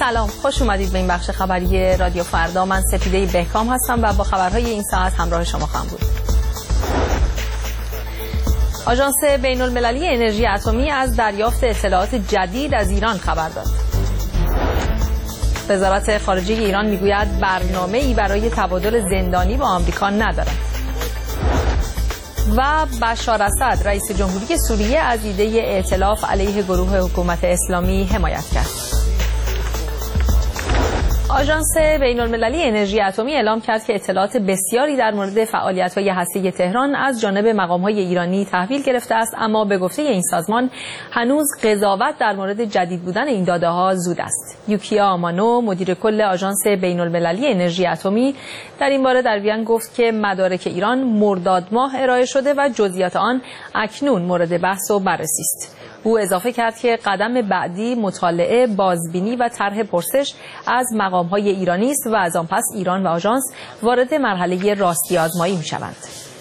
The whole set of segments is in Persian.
سلام، خوش اومدید به این بخش خبری رادیو فردا. من سپیده بهکام هستم و با خبرهای این ساعت همراه شما خواهم بود. آژانس بین‌المللی انرژی اتمی از دریافت اطلاعات جدید از ایران خبر داد. وزارت خارجه ایران میگوید برنامه‌ای برای تبادل زندانی با آمریکا ندارد. و بشار اسد رئیس جمهوری سوریه از ایده ائتلاف علیه گروه حکومت اسلامی حمایت کرد. آژانس بین‌المللی انرژی اتمی اعلام کرد که اطلاعات بسیاری در مورد فعالیت‌های هسته‌ای تهران از جانب مقام‌های ایرانی تحویل گرفته است، اما به گفته این سازمان هنوز قضاوت در مورد جدید بودن این داده‌ها زود است. یوکیا آمانو مدیر کل آژانس بین‌المللی انرژی اتمی در این باره در وین گفت که مدارک ایران مرداد ماه ارائه شده و جزئیات آن اکنون مورد بحث و بررسی است. او اضافه کرد که قدم بعدی مطالعه، بازبینی و طرح پرسش از مقام‌های ایرانی است و از آن پس ایران و آژانس وارد مرحله راستی آزمایی می‌شوند.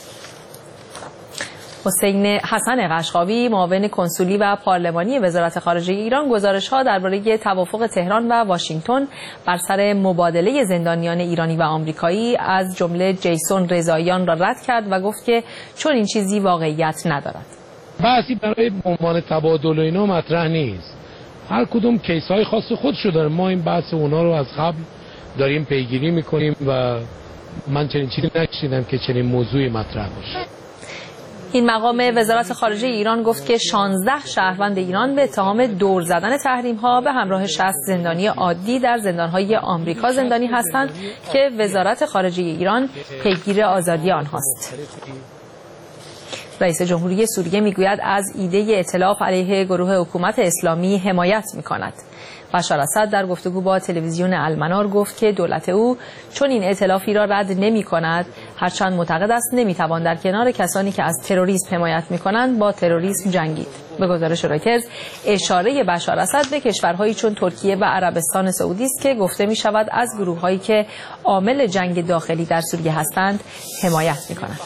حسن قشقاوی معاون کنسولی و پارلمانی وزارت خارجه ایران گزارش‌ها درباره توافق تهران و واشنگتن بر سر مبادله زندانیان ایرانی و آمریکایی از جمله جیسون رضاییان را رد کرد و گفت که چون این چیزی واقعیت ندارد. بحثی برای عنوان تبادل و اینا مطرح نیست. هر کدوم کیس‌های خاص خودشو داره. ما این بحث اونا رو از قبل داریم پیگیری میکنیم و من چنین چیزی نشیدم که چنین موضوعی مطرح باشه. این مقام وزارت خارجه ایران گفت که 16 شهروند ایران به اتهام دور زدن تحریم‌ها به همراه 60 زندانی عادی در زندان‌های آمریکا زندانی هستند که وزارت خارجه ایران پیگیر آزادی آنهاست. رئیس جمهوری سوریه میگوید از ایده ائتلاف علیه گروه حکومت اسلامی حمایت میکند. بشار اسد در گفتگو با تلویزیون المنار گفت که دولت او چون این ائتلافی را رد نمی‌کند، هرچند معتقد است نمیتوان در کنار کسانی که از تروریسم حمایت میکنند با تروریسم جنگید. به گزارش رویترز اشاره بشار اسد به کشورهایی چون ترکیه و عربستان سعودی است که گفته میشود از گروه‌هایی که عامل جنگ داخلی در سوریه هستند حمایت میکنند.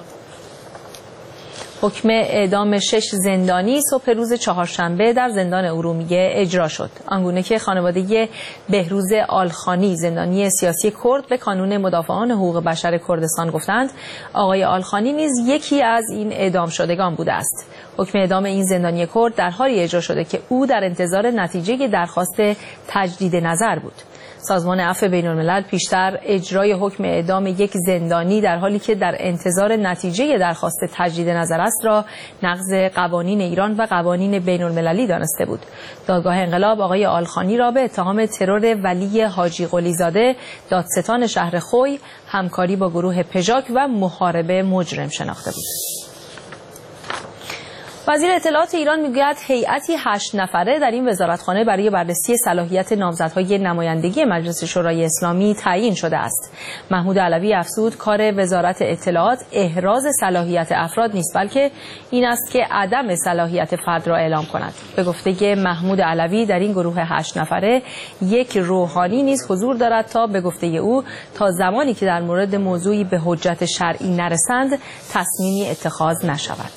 حکم اعدام 6 زندانی صبح روز چهارشنبه در زندان ارومیه اجرا شد. آنگونه که خانواده بهروز آلخانی زندانی سیاسی کرد به کانون مدافعان حقوق بشر کردستان گفتند آقای آلخانی نیز یکی از این اعدام شدگان بوده است. حکم اعدام این زندانی کرد در حالی اجرا شده که او در انتظار نتیجه درخواست تجدید نظر بود. سازمان عفو بین‌الملل پیشتر اجرای حکم اعدام یک زندانی در حالی که در انتظار نتیجه درخواست تجدید نظر است را نقض قوانین ایران و قوانین بین‌المللی دانسته بود. دادگاه انقلاب آقای آلخانی را به اتهام ترور ولی حاجی قلیزاده دادستان شهر خوی، همکاری با گروه پژاک و محاربه مجرم شناخته بود. وزیر اطلاعات ایران میگوید هیئتی 8 نفره در این وزارتخانه برای بررسی صلاحیت نامزدهای نمایندگی مجلس شورای اسلامی تعیین شده است. محمود علوی افزود کار وزارت اطلاعات احراز صلاحیت افراد نیست، بلکه این است که عدم صلاحیت فرد را اعلام کند. به گفته محمود علوی در این گروه 8 نفره یک روحانی نیز حضور دارد تا به گفته او تا زمانی که در مورد موضوعی به حجت شرعی نرسند تصمیمی اتخاذ نشود.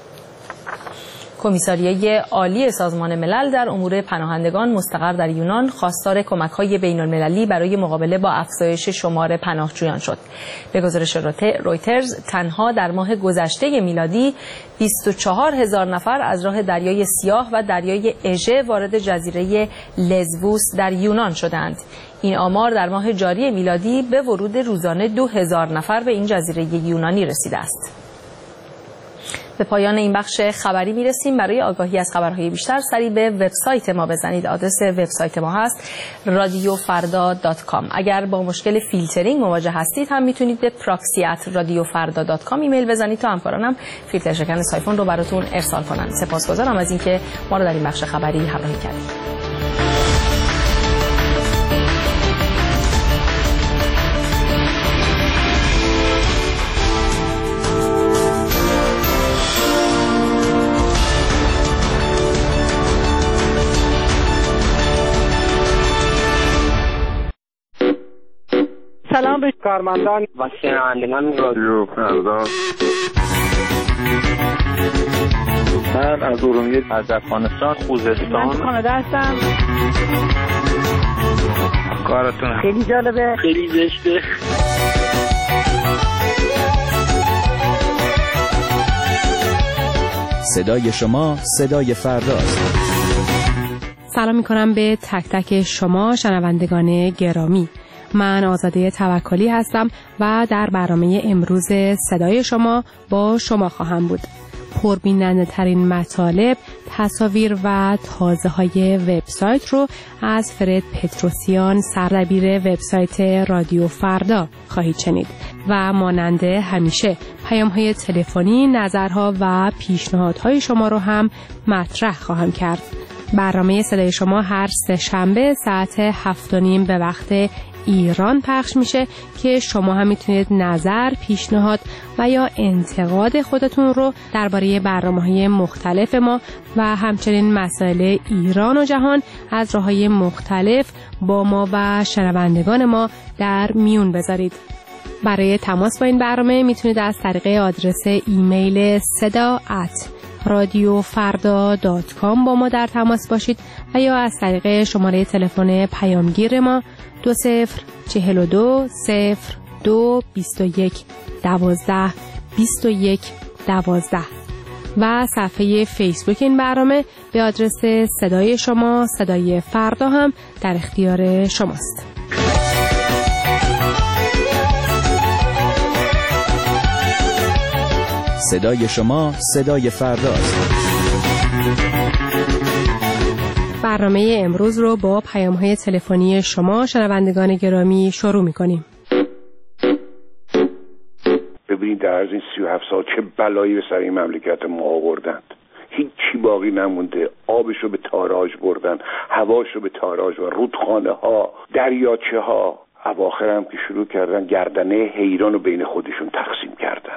کمیساریای عالی سازمان ملل در امور پناهندگان مستقر در یونان خواستار کمک‌های بین‌المللی برای مقابله با افزایش شمار پناهجویان شد. به گزارش رویترز تنها در ماه گذشته میلادی 24,000 نفر از راه دریای سیاه و دریای اژه وارد جزیره لزبوس در یونان شدند. این آمار در ماه جاری میلادی به ورود روزانه 2,000 نفر به این جزیره یونانی رسیده است. به پایان این بخش خبری میرسیم. برای آگاهی از خبرهای بیشتر سری به وبسایت ما بزنید. آدرس وبسایت ما هست radiofarda.com. اگر با مشکل فیلترینگ مواجه هستید هم میتونید به proxy@radiofarda.com ایمیل بزنید تا همکارانم فیلتر شکن سایفون رو براتون ارسال کنند. سپاسگزارم از اینکه ما رو در این بخش خبری همراهی کردید. سلام به کارمندان و شنوندگان رادیو فردا. من از ارومیه، از افغانستان، خوزستان، من کانادا هستم. کارتون خیلی جالبه، خیلی زشته. صدای شما صدای فرداست. سلام میکنم به تک تک شما شنوندگان گرامی. من آزاده توکلی هستم و در برنامه امروز صدای شما با شما خواهم بود. پربیننده ترین مطالب، تصاویر و تازه های وبسایت رو از فرد پتروسیان، سردبیر وبسایت رادیو فردا خواهید شنید و مانند همیشه پیام های تلفنی، نظرها و پیشنهادهای شما رو هم مطرح خواهم کرد. برنامه صدای شما هر سه شنبه ساعت 7:30 به وقت ایران پخش میشه که شما هم میتونید نظر، پیشنهاد و یا انتقاد خودتون رو درباره برنامه‌های مختلف ما و همچنین مسائل ایران و جهان از راه‌های مختلف با ما و شنوندگان ما در میون بذارید. برای تماس با این برنامه میتونید از طریق آدرس ایمیل sada@radiofarda.com با ما در تماس باشید و یا از طریق شماره تلفن پیامگیر ما 2042 02 21 12 21 12 و صفحه فیسبوک این برنامه به آدرس صدای شما صدای فردا هم در اختیار شماست. صدای شما صدای فرداست. برنامه امروز رو با پیام‌های تلفنی شما شنوندگان گرامی شروع می‌کنیم. ببینید در از این 37 سال چه بلایی به سر این مملکت ما آوردند. هیچی باقی نمونده. آبشو به تاراج بردن، هواشو به تاراج و رودخانه ها، دریاچه ها. اواخر هم که شروع کردن گردنه حیران رو بین خودشون تقسیم کردن.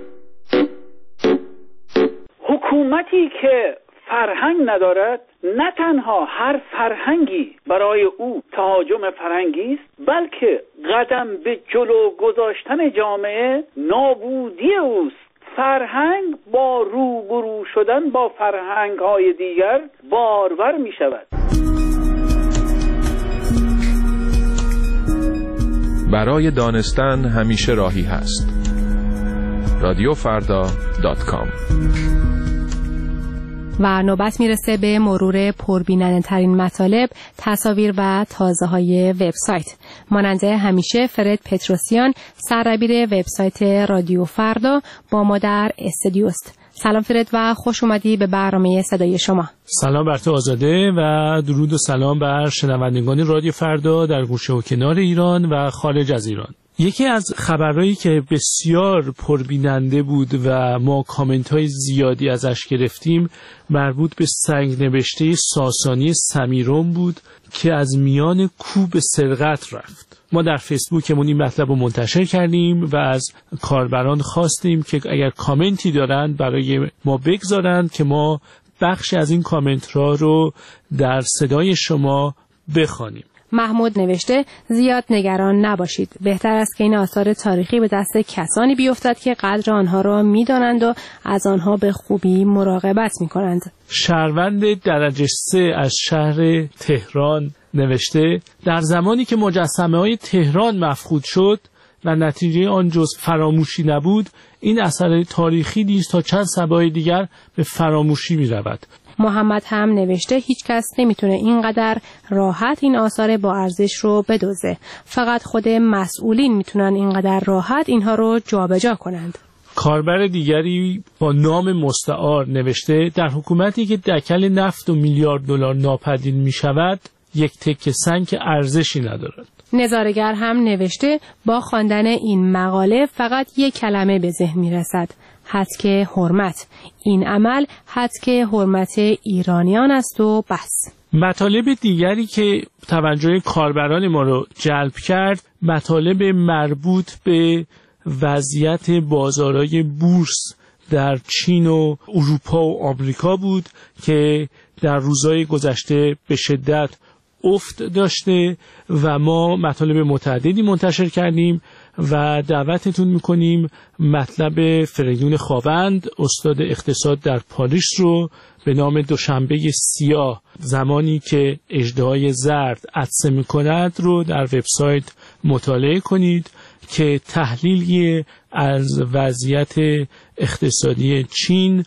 حکومتی که فرهنگ ندارد نه تنها هر فرهنگی برای او تهاجم فرهنگی است، بلکه قدم به جلو گذاشتن جامعه نابودی اوست. فرهنگ با روبرو شدن با فرهنگ‌های دیگر بارور می شود. برای دانستن همیشه راهی هست. radiofarda.com. و نوبت میرسه به مرور پربیننده ترین مطالب، تصاویر و تازه های وبسایت. مانند همیشه فرد پتروسیان، سردبیر وبسایت رادیو فردا با ما در استودیوست. سلام فرد و خوش اومدی به برنامه صدای شما. سلام بر تو آزاده و درود و سلام بر شنوندگان رادیو فردا در گوشه و کنار ایران و خارج از ایران. یکی از خبرهایی که بسیار پربیننده بود و ما کامنت‌های زیادی ازش گرفتیم مربوط به سنگ نوشته ساسانی سمیرون بود که از میان کوه به سرقت رفت. ما در فیسبوکمون این مطلب رو منتشر کردیم و از کاربران خواستیم که اگر کامنتی دارن برای ما بگذارن که ما بخش از این کامنت رو در صدای شما بخوانیم. محمود نوشته زیاد نگران نباشید. بهتر است که این آثار تاریخی به دست کسانی بیفتد که قدر آنها را می‌دانند و از آنها به خوبی مراقبت می‌کنند. شهروند درجه 3 از شهر تهران نوشته در زمانی که مجسمه‌های تهران مفقود شد و نتیجه آن جز فراموشی نبود، این اثر تاریخی نیز تا چند صبای دیگر به فراموشی می‌رود. محمد هم نوشته هیچ کس نمیتونه اینقدر راحت این آثار با ارزش رو بدزده. فقط خود مسئولین میتونن اینقدر راحت اینها رو جابجا کنند. کاربر دیگری با نام مستعار نوشته در حکومتی که دکل نفت و میلیارد دلار ناپدید میشود، یک تکه سنگ ارزشی ندارد. نظاره‌گر هم نوشته با خواندن این مقاله فقط یک کلمه به ذهن میرسد: حتک حرمت. این عمل حتک حرمت ایرانیان است و بس. مطالب دیگری که توجه کاربران ما رو جلب کرد مطالب مربوط به وضعیت بازارهای بورس در چین و اروپا و آمریکا بود که در روزهای گذشته به شدت افت داشته و ما مطالب متعددی منتشر کردیم و دعوتتون میکنیم مطلب فریدون خاوند استاد اقتصاد در پاریس رو به نام دوشنبه سیاه، زمانی که اژدهای زرد عطسه میکند رو در وبسایت مطالعه کنید که تحلیلی از وضعیت اقتصادی چین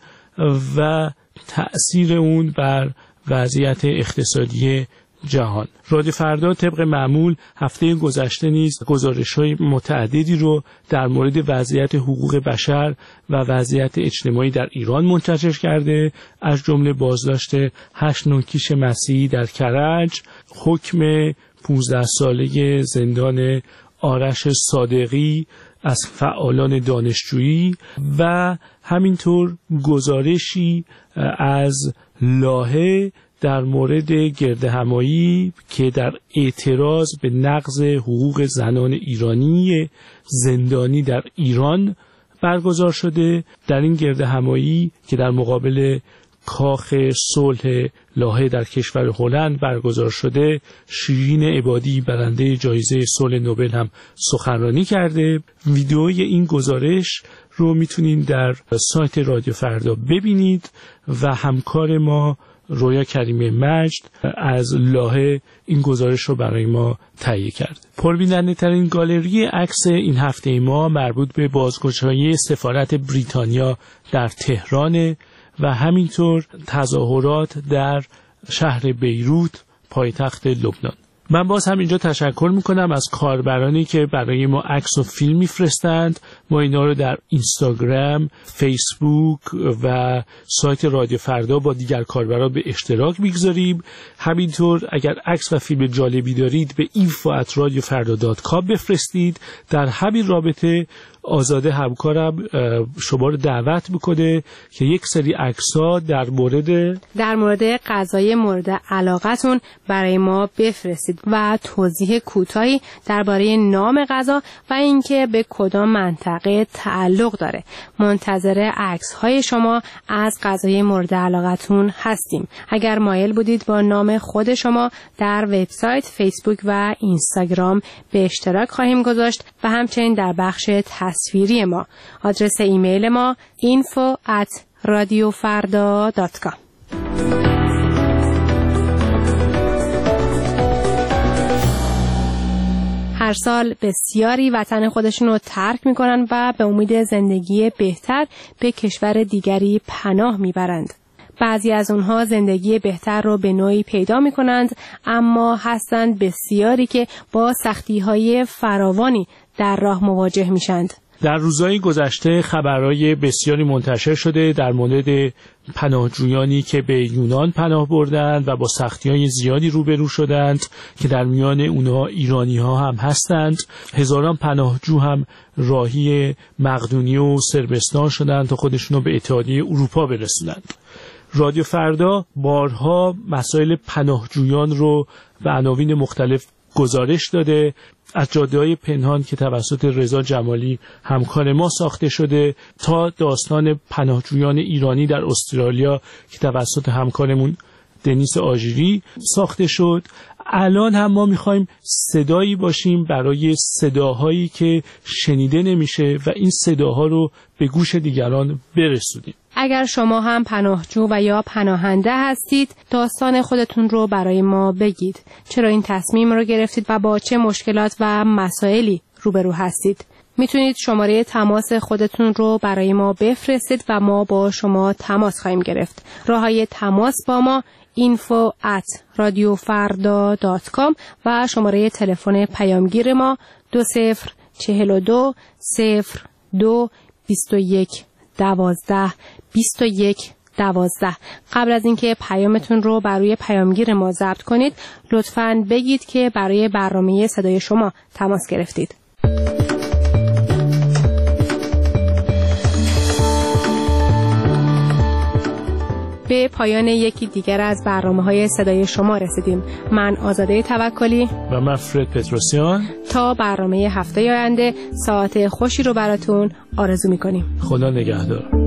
و تأثیر اون بر وضعیت اقتصادی جهان. رادیو فردا طبق معمول هفته گذشته نیز گزارش‌های متعددی رو در مورد وضعیت حقوق بشر و وضعیت اجتماعی در ایران منتشر کرده، از جمله بازداشت 8 نوکیش مسیحی در کرج، حکم 15 ساله زندان آرش صادقی از فعالان دانشجویی و همینطور گزارشی از لاهه در مورد گردهمایی که در اعتراض به نقض حقوق زنان ایرانی زندانی در ایران برگزار شده. در این گردهمایی که در مقابل کاخ صلح لاهه در کشور هلند برگزار شده، شیرین عبادی برنده جایزه صلح نوبل هم سخنرانی کرده. ویدئوی این گزارش رو میتونید در سایت رادیو فردا ببینید و همکار ما رویا کریمی مجد از لاهه این گزارش رو برای ما تهیه کرد. پربیننده ترین گالری عکس این هفته ما مربوط به بازگشایی سفارت بریتانیا در تهران و همینطور تظاهرات در شهر بیروت پایتخت لبنان. من باز هم اینجا تشکر میکنم از کاربرانی که برای ما عکس و فیلم میفرستند. ما اینا رو در اینستاگرام، فیسبوک و سایت رادیو فردا با دیگر کاربران به اشتراک میگذاریم. همینطور اگر عکس و فیلم جالبی دارید به info@radiofarda.com بفرستید. در همین رابطه آزاده همکارم شما رو دعوت میکنه که یک سری عکس‌ها در مورد غذای مورد علاقتون برای ما بفرستید و توضیح کوتاهی درباره نام غذا و اینکه به کدام منطقه تعلق داره. منتظر عکس‌های شما از غذای مورد علاقتون هستیم. اگر مایل بودید با نام خود شما در وبسایت، فیسبوک و اینستاگرام به اشتراک خواهیم گذاشت و همچنین در بخش تصویری ما. آدرس ایمیل ما info@radiofarda.com. هر سال بسیاری وطن خودشون رو ترک میکنن و به امید زندگی بهتر به کشور دیگری پناه میبرند. بعضی از اونها زندگی بهتر رو به نوعی پیدا میکنند، اما هستند بسیاری که با سختی‌های فراوانی در راه مواجه میشند. در روزهای گذشته خبرهای بسیاری منتشر شده در مورد پناهجویانی که به یونان پناه بردند و با سختی‌های زیادی روبرو شدند که در میان اونها ایرانی‌ها هم هستند. هزاران پناهجو هم راهی مقدونیه و صربستان شدند تا خودشون رو به اتحادیه اروپا برسونند. رادیو فردا بارها مسائل پناهجویان رو به عناوین مختلف گزارش داده، از جاده‌های پنهان که توسط رضا جمالی همکار ما ساخته شده تا داستان پناهجویان ایرانی در استرالیا که توسط همکارمون دنیس آژیری ساخته شد. الان هم ما می‌خوایم صدایی باشیم برای صداهایی که شنیده نمیشه و این صداها رو به گوش دیگران برسونیم. اگر شما هم پناهجو و یا پناهنده هستید، داستان خودتون رو برای ما بگید. چرا این تصمیم رو گرفتید و با چه مشکلات و مسائلی روبرو هستید؟ میتونید شماره تماس خودتون رو برای ما بفرستید و ما با شما تماس خواهیم گرفت. راههای تماس با ما info@radiofarda.com و شماره تلفن پیامگیر ما 2042 02 21 12 21 12. قبل از اینکه پیامتون رو بر روی پیامگیر ما ضبط کنید، لطفاً بگید که برای برنامه صدای شما تماس گرفتید. به پایان یکی دیگر از برنامه‌های صدای شما رسیدیم. من آزاده توکلی و من فرد پتروسیان تا برنامه هفته آینده ساعت خوشی رو براتون آرزو می‌کنیم. خدا نگهدار.